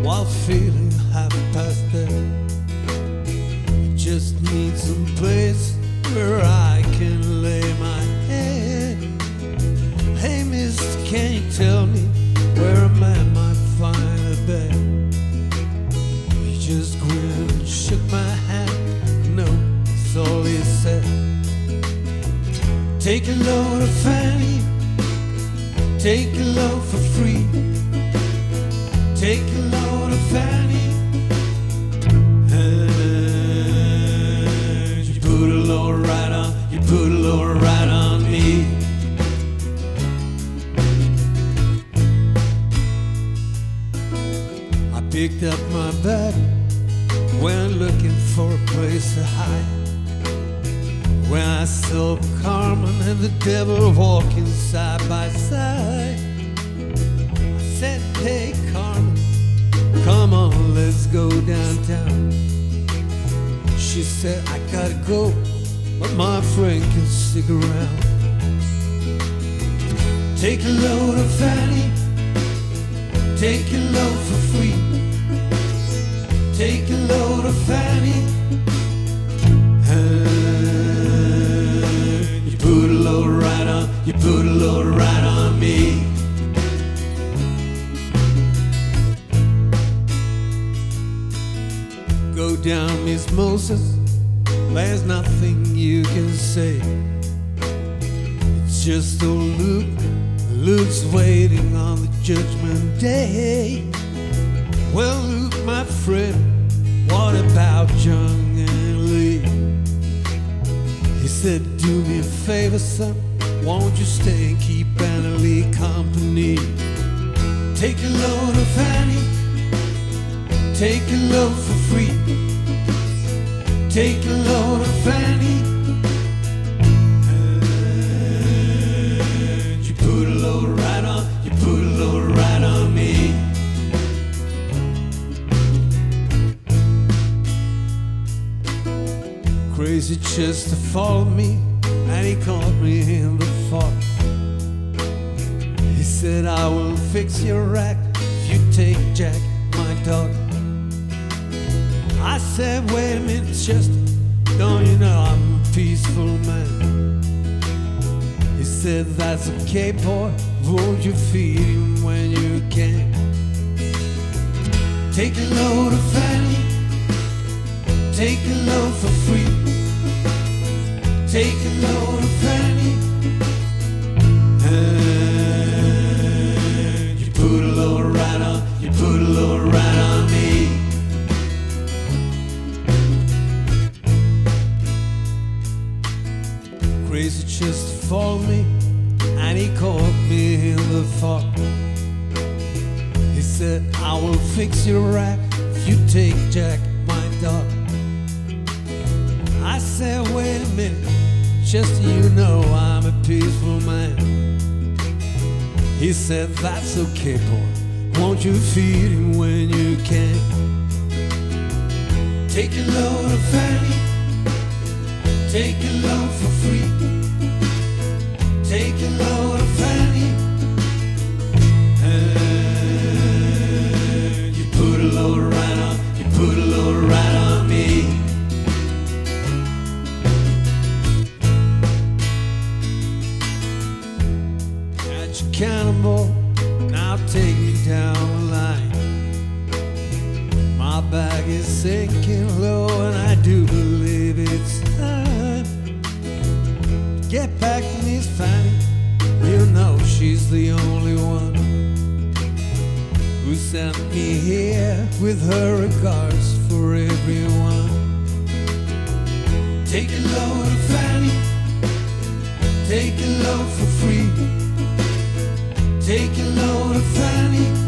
while feeling half past dead. I just need some place where I can lay my head. Hey mister, can you tell me where a man might find a bed? He just grinned and shook my hand. No, that's all he said. Take a load of Fanny, take a load for free. Take a load of Fanny, and you put a load right on, you put a load right on me. I picked up my bag, went looking for a place to hide. When I saw Carmen and the devil walking side by side, I said, hey Carmen, come on, let's go downtown. She said, I gotta go, but my friend can stick around. Take a load of Fanny, take a load for free. Take a load of Fanny, and you put a load right on, you put a load right on me. Go down, Miss Moses, there's nothing you can say. It's just old Luke, Luke's waiting on the judgment day. Well, Luke, my friend, what about Young and Lee? He said, do me a favor, son, won't you stay and keep Anna Lee company? Take a load of Fanny, take a load for free. Take a load of Fanny, and you put a load right on, you put a load right on me. Crazy Chester followed me, and he caught me in the fog. He said, I will fix your act if you take Jack, my dog. I said, wait a minute, Chester, don't you know I'm a peaceful man? He said, that's okay, boy, won't you feed him when you can? Take a load of Fanny, take a load for free. Take a load of Fanny, and you put a load right on, you put a load right on me. Crazy Chester followed me, and he caught me in the fog. He said, I will fix your rack if you take Jack, my dog. I said, wait a minute, Chester, you know I'm a peaceful man. He said, that's okay, boy, won't you feed him when you can? Take a load of Fanny, take a load for free. Take a load of Fanny, and you put a load right on, you put a load right on me. At your cannonball, now take me down the line. My bag is sinking low, and I do believe it's time to get back to Miss Fanny. You know she's the only one who sent me here with her regards for everyone. Take a load of Fanny, take a load for free. Take a load of Fanny,